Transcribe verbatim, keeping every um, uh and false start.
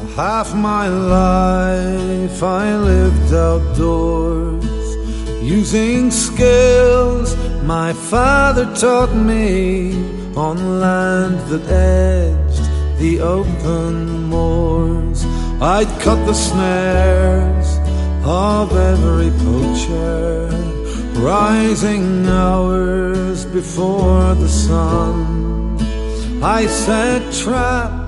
Half my life I lived outdoors, using skills my father taught me on land that edged the open moors. I'd cut the snares of every poacher, rising hours before the sun. I set traps